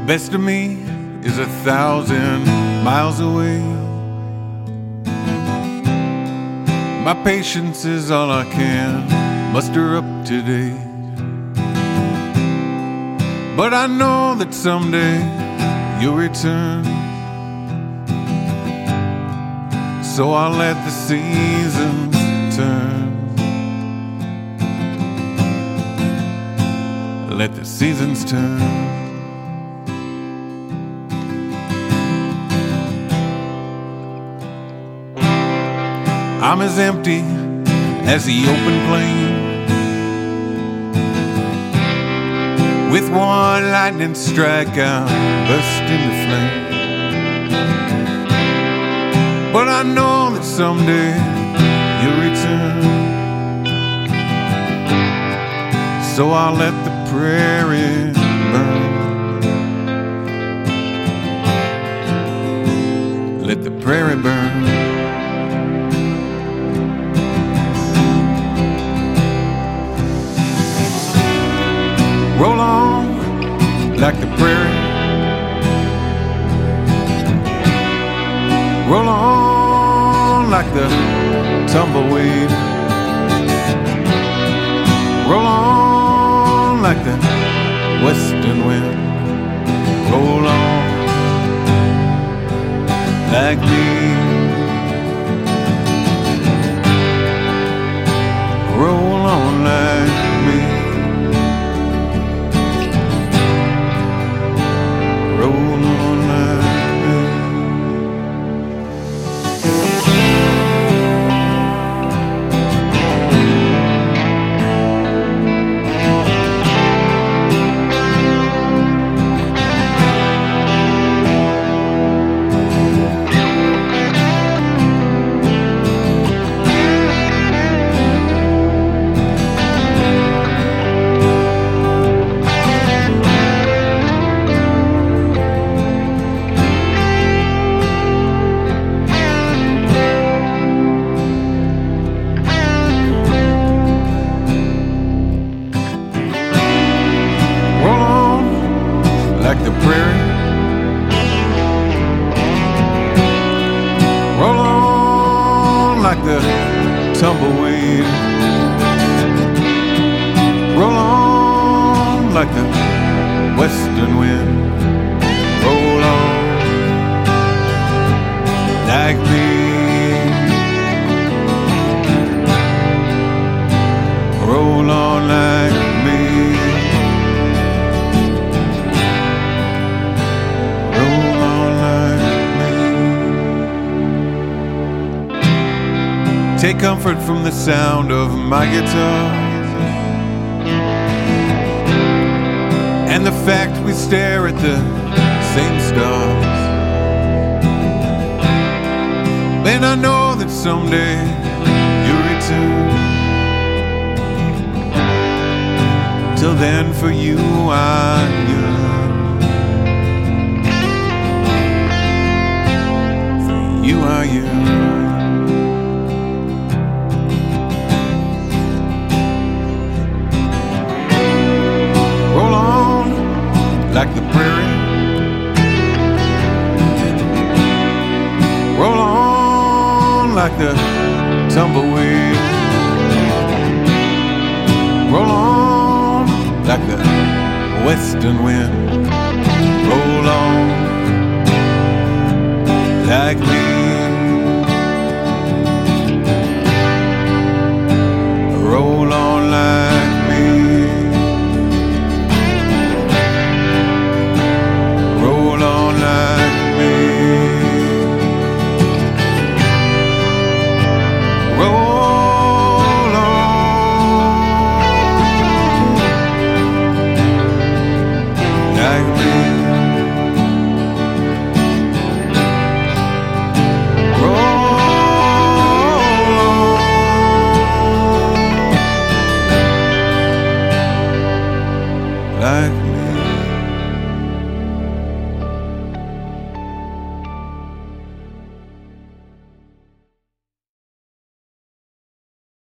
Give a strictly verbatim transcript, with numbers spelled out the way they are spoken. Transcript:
best of me is a thousand miles away. My patience is all I can muster up today. But I know that someday you'll return, so I'll let the seasons turn. Let the seasons turn. I'm as empty as the open plain, with one lightning strike I'll burst into flame. But I know that someday you'll return, so I'll let the prairie burn. Let the prairie burn. Roll on like the prairie, roll on like the tumbleweed, roll on like the western wind, roll on like me, roll on like me. Roll on like me. Like the prairie, roll on like the tumbleweed, roll on like the western wind, roll on like me, roll on like me. Take comfort from the sound of my guitar and the fact we stare at the same stars. And I know that someday you'll return. Till then, for you I yearn. For you I yearn. Like the prairie, roll on like the tumbleweed, roll on like the western wind, roll on like me.